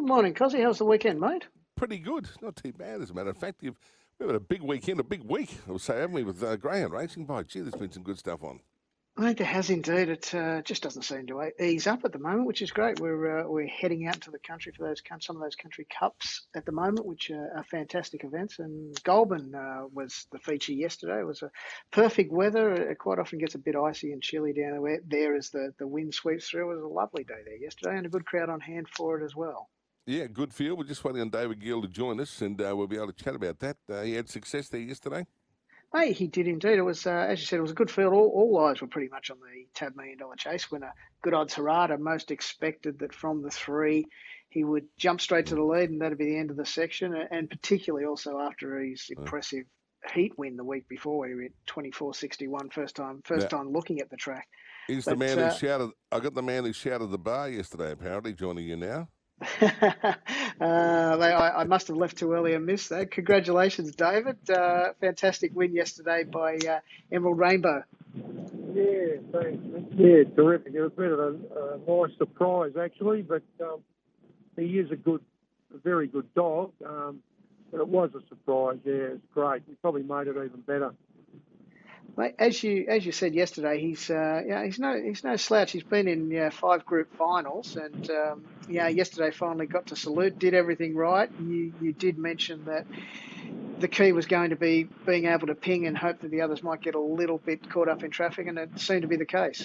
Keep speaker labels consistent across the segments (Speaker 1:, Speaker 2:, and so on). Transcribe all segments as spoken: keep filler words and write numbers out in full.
Speaker 1: Good morning, Cozzy. How's the weekend, mate?
Speaker 2: Pretty good. Not too bad, as a matter of fact. You've, we've had a big weekend, a big week, I would say, haven't we, with uh, Greyhound Racing Bike? Gee, there's been some good stuff on.
Speaker 1: I think there has indeed. It uh, just doesn't seem to ease up at the moment, which is great. We're uh, we're heading out to the country for those some of those country cups at the moment, which are, are fantastic events. And Goulburn uh, was the feature yesterday. It was a perfect weather. It quite often gets a bit icy and chilly down there, there as the, the wind sweeps through. It was a lovely day there yesterday, and a good crowd on hand for it as well.
Speaker 2: Yeah, good field. We're just waiting on David Gill to join us, and uh, we'll be able to chat about that. Uh, he had success there yesterday.
Speaker 1: Hey, he did indeed. It was, uh, as you said, it was a good field. All, all eyes were pretty much on the Tab Million Dollar Chase winner. Good odds Harada most expected that from the three, he would jump straight to the lead, and that'd be the end of the section. And particularly also after his impressive heat win the week before, where he hit twenty-four sixty-one first time, first
Speaker 2: Now,
Speaker 1: time looking at the track.
Speaker 2: He's
Speaker 1: But,
Speaker 2: the man
Speaker 1: uh,
Speaker 2: who shouted. I got the man who shouted the bar yesterday. Apparently, joining you now.
Speaker 1: uh, I, I must have left too early and missed that. Congratulations, David. Uh, fantastic win yesterday by uh, Emerald Rainbow.
Speaker 3: Yeah, thanks. Yeah, terrific. It was a bit of a, a nice surprise, actually, but um, he is a good, a very good dog. Um, but it was a surprise. Yeah, it's great. We probably made it even better.
Speaker 1: Mate, as you as you said yesterday, he's uh, yeah he's no he's no slouch. He's been in yeah, five group finals, and um, yeah yesterday finally got to Salute, did everything right. You you did mention that the key was going to be being able to ping and hope that the others might get a little bit caught up in traffic, and it seemed to be the case.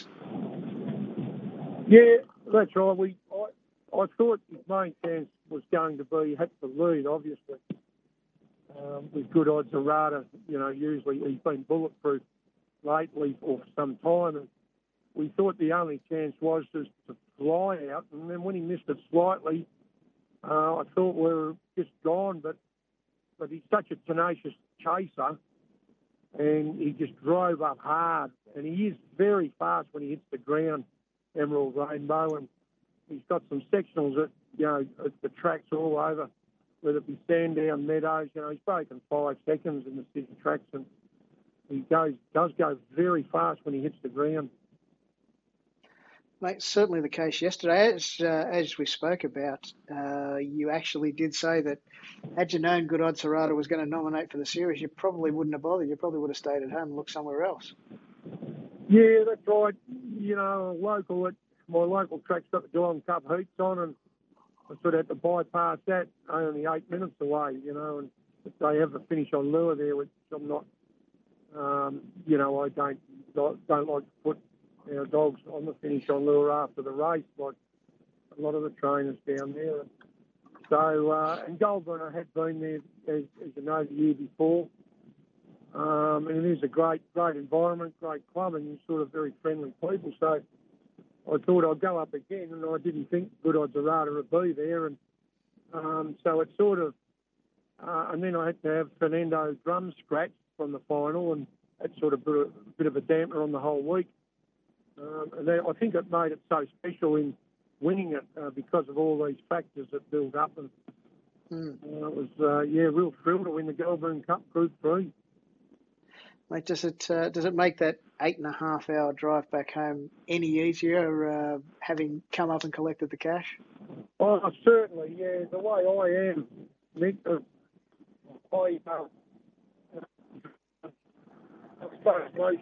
Speaker 3: Yeah, that's right. We I, I thought his main chance was going to be had to lead, obviously. Um, with good odds, Harada, you know, usually he's been bulletproof lately for some time, and we thought the only chance was just to fly out, and then when he missed it slightly, uh, I thought we were just gone, but but he's such a tenacious chaser, and he just drove up hard, and he is very fast when he hits the ground, Emerald Rainbow, and he's got some sectionals that, you know, at the tracks all over, whether it be Sandown, Meadows, you know, he's broken five seconds in the city tracks, and he goes does go very fast when he hits the ground.
Speaker 1: Mate, certainly the case yesterday. As, uh, as we spoke about, uh, you actually did say that had you known Good Odds Harada was going to nominate for the series, you probably wouldn't have bothered. You probably would have stayed at home and looked somewhere else.
Speaker 3: Yeah, that's right. You know, local at my local track's got the Geelong Cup heats on, and I sort of had to bypass that, only eight minutes away, you know, and if they have a finish on lure there, which I'm not, um, you know, I don't don't like to put our dogs on the finish on lure after the race, like a lot of the trainers down there. So, uh, and Goulburn, I had been there, as, as you know, the year before. Um, and it is a great, great environment, great club, and sort of very friendly people. So I thought I'd go up again, and I didn't think Good Odds Harada would be there. And um, so it sort of, uh, and then I had to have Fernando Drum scratched from the final, and that sort of put a, a bit of a damper on the whole week. Um, and then I think it made it so special in winning it uh, because of all these factors that build up. And
Speaker 1: mm.
Speaker 3: uh, it was, uh, yeah, real thrill to win the Goulburn Cup Group three.
Speaker 1: Mate, does it uh, does it make that eight and a half hour drive back home any easier, uh, having come up and collected the cash?
Speaker 3: Oh, certainly, yeah. The way I am, Nick, uh, I, uh, I suppose most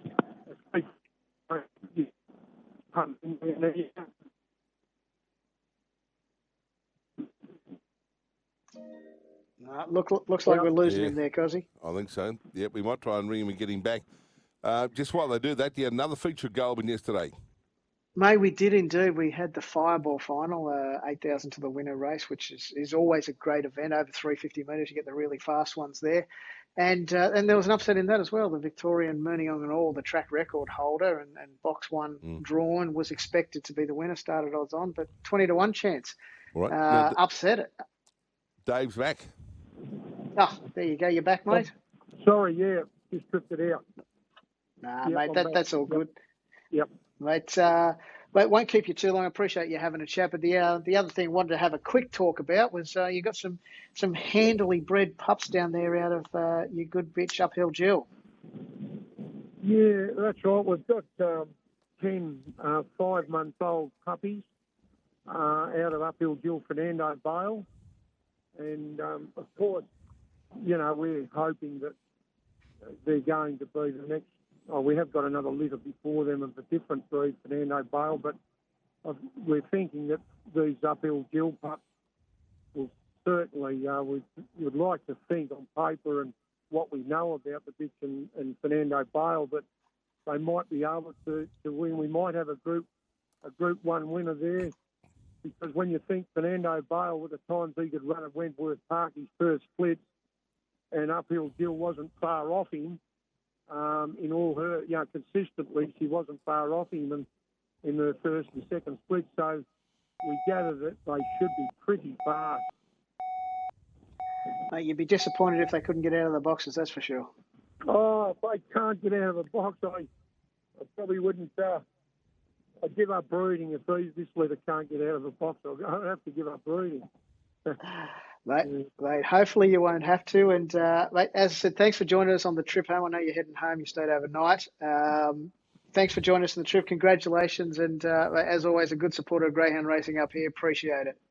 Speaker 1: No, look, looks like
Speaker 3: yeah.
Speaker 1: we're losing
Speaker 2: Yeah.
Speaker 1: him there, Cozzy.
Speaker 2: I think so. Yep, we might try and ring him and get him back. Uh, just while they do that, you had another feature of Goulburn yesterday.
Speaker 1: Mate, we did indeed. We had the Fireball final, uh, eight thousand to the winner race, which is, is always a great event, over three hundred fifty metres. You get the really fast ones there. And uh, and there was an upset in that as well. The Victorian Murniong and All, the track record holder, and, and box one
Speaker 2: Mm.
Speaker 1: drawn, was expected to be the winner, started odds on, but twenty to one chance.
Speaker 2: All right.
Speaker 1: Uh,
Speaker 2: Now, D-
Speaker 1: upset it.
Speaker 2: Dave's back.
Speaker 1: Oh, there you go. You're back, mate.
Speaker 3: Oh, sorry, yeah, just tripped it out.
Speaker 1: Nah,
Speaker 3: Yep,
Speaker 1: mate,
Speaker 3: I'm
Speaker 1: that,
Speaker 3: back.
Speaker 1: that's all
Speaker 3: Yep.
Speaker 1: good.
Speaker 3: Yep.
Speaker 1: Mate, uh, mate, won't keep you too long. I appreciate you having a chat. But the uh, the other thing I wanted to have a quick talk about was uh, you got some some handily bred pups down there out of uh, your good bitch Uphill Jill.
Speaker 3: Yeah, that's right. We've got um, ten uh, five-month-old puppies. uh, out of Uphill Gill, Fernando Bale. And, um, of course, you know, we're hoping that they're going to be the next... Oh, we have got another litter before them of a different breed, Fernando Bale, but we're thinking that these Uphill Gill pups will certainly, uh, we would like to think on paper and what we know about the bitch and, and Fernando Bale, that they might be able to, to win. We might have a group a Group One winner there, because when you think Fernando Bale, with the times he could run at Wentworth Park, his first split, and Uphill Gill wasn't far off him, um, in all her, you know, consistently, she wasn't far off him in, in her first and second split, so we gather that they should be pretty fast.
Speaker 1: Uh, you'd be disappointed if they couldn't get out of the boxes, that's for sure.
Speaker 3: Oh, if they can't get out of a box, I, I probably wouldn't. Uh, I'd give up breeding if these, this litter can't get out of a box. I'll, I'll have to give up breeding.
Speaker 1: Mate, mate, hopefully you won't have to. And uh, mate, as I said, thanks for joining us on the trip home. I know you're heading home. You stayed overnight. Um, thanks for joining us on the trip. Congratulations. And uh, as always, a good supporter of greyhound racing up here. Appreciate it.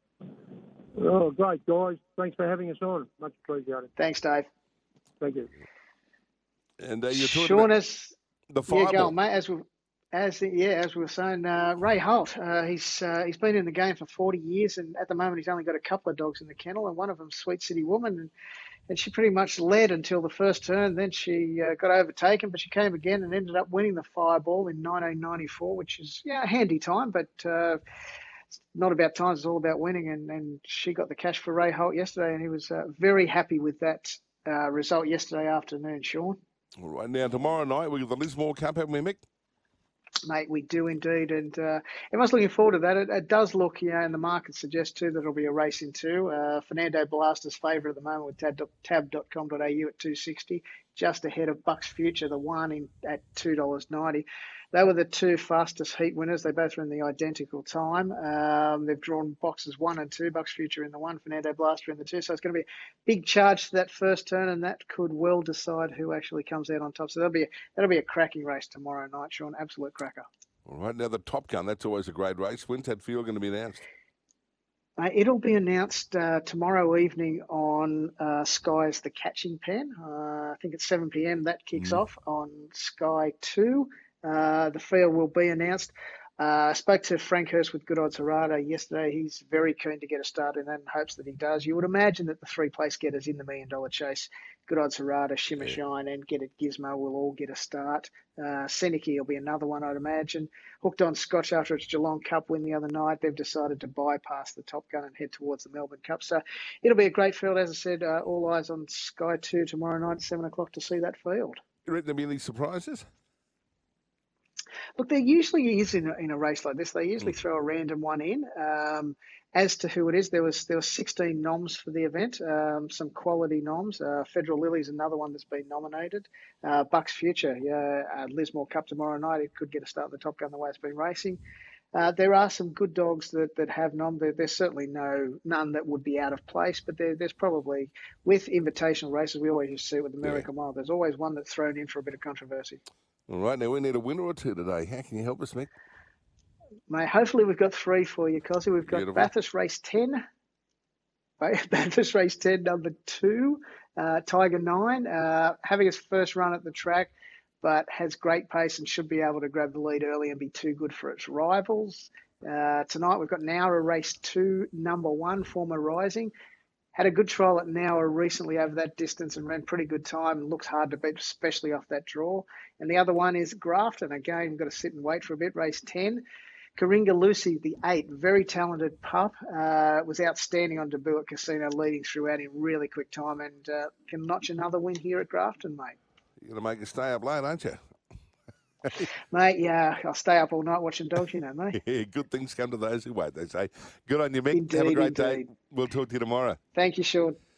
Speaker 3: Oh, great, guys. Thanks for having us on. Much appreciated.
Speaker 1: Thanks, Dave.
Speaker 3: Thank you.
Speaker 2: And uh, you're talking
Speaker 1: Sean,
Speaker 2: about
Speaker 1: as,
Speaker 2: the
Speaker 1: yeah,
Speaker 2: fireball.
Speaker 1: go on, mate. As we, as the, yeah, as we were saying, uh, Ray Holt. Uh, he's uh, he's been in the game for forty years, and at the moment he's only got a couple of dogs in the kennel, and one of them's Sweet City Woman, and, and she pretty much led until the first turn. Then she uh, got overtaken, but she came again and ended up winning the Fireball in nineteen ninety-four, which is yeah a handy time, but. Uh, It's not about times, it's all about winning, and, and she got the cash for Ray Holt yesterday, and he was uh, very happy with that uh, result yesterday afternoon, Sean.
Speaker 2: All right, now tomorrow night we've got the Lismore Cup, haven't we, Mick?
Speaker 1: Mate, we do indeed, and uh, everyone's looking forward to that. It, it does look, you know, and the market suggests too that it'll be a race in two. Uh, Fernando Blaster's favourite at the moment with tab dot com dot a u at two sixty, just ahead of Bucks Future, the one in at two dollars ninety. They were the two fastest heat winners. They both ran the identical time. Um, they've drawn boxes one and two, Bucks Future in the one, Fernando Blaster in the two. So it's going to be a big charge to that first turn, and that could well decide who actually comes out on top. So that'll be a, that'll be a cracking race tomorrow night, Sean. Absolute cracker.
Speaker 2: All right, now the Top Gun, that's always a great race. When's that field going to be announced?
Speaker 1: Uh, it'll be announced uh, tomorrow evening on uh, Sky's The Catching Pen. Uh, I think it's seven p m that kicks mm. off on Sky two. Uh, the field will be announced. Uh, I spoke to Frank Hurst with Good Odds Harada yesterday. He's very keen to get a start in that and hopes that he does. You would imagine that the three place getters in the Million Dollar Chase, Good Odds Harada, Shimmer yeah. Shine, and Get It Gizmo will all get a start. Uh, Seneca will be another one, I'd imagine. Hooked on Scotch after its Geelong Cup win the other night. They've decided to bypass the Top Gun and head towards the Melbourne Cup. So it'll be a great field. As I said, uh, all eyes on Sky two tomorrow night at seven o'clock to see that field.
Speaker 2: You reckon there'll be any surprises?
Speaker 1: Look, there usually is in a, in a race like this. They usually mm. throw a random one in. Um, as to who it is, there was there was sixteen noms for the event, um, some quality noms. Uh, Federal Lily's another one that's been nominated. Uh, Bucks Future, yeah, uh, Lismore Cup tomorrow night. It could get a start in the Top Gun the way it's been racing. Uh, there are some good dogs that, that have nom. There, there's certainly no none that would be out of place, but there, there's probably, with invitational races, we always used to see it with the America yeah. Mile, there's always one that's thrown in for a bit of controversy.
Speaker 2: All right, now we need a winner or two today. How can you help us, Mick?
Speaker 1: Mate, hopefully we've got three for you, Cosy. We've got Beautiful. Bathurst Race ten, Bathurst Race ten, number two, uh, Tiger nine, uh, having his first run at the track, but has great pace and should be able to grab the lead early and be too good for its rivals. Uh, tonight we've got Nowra Race two, number one, Former Rising. Had a good trial at Nowra recently over that distance and ran pretty good time and looks hard to beat, especially off that draw. And the other one is Grafton. Again, we've got to sit and wait for a bit. Race ten. Karinga Lucy, the eight, very talented pup, uh, was outstanding on debut at Casino, leading throughout in really quick time and uh, can notch another win here at Grafton, mate.
Speaker 2: You're going to make it stay up late, aren't you?
Speaker 1: Mate, yeah, I'll stay up all night watching dogs, you know, mate.
Speaker 2: Yeah, good things come to those who wait, they say. Good on you, Mick.
Speaker 1: Indeed,
Speaker 2: Have a great
Speaker 1: indeed.
Speaker 2: day. We'll talk to you tomorrow.
Speaker 1: Thank you, Sean.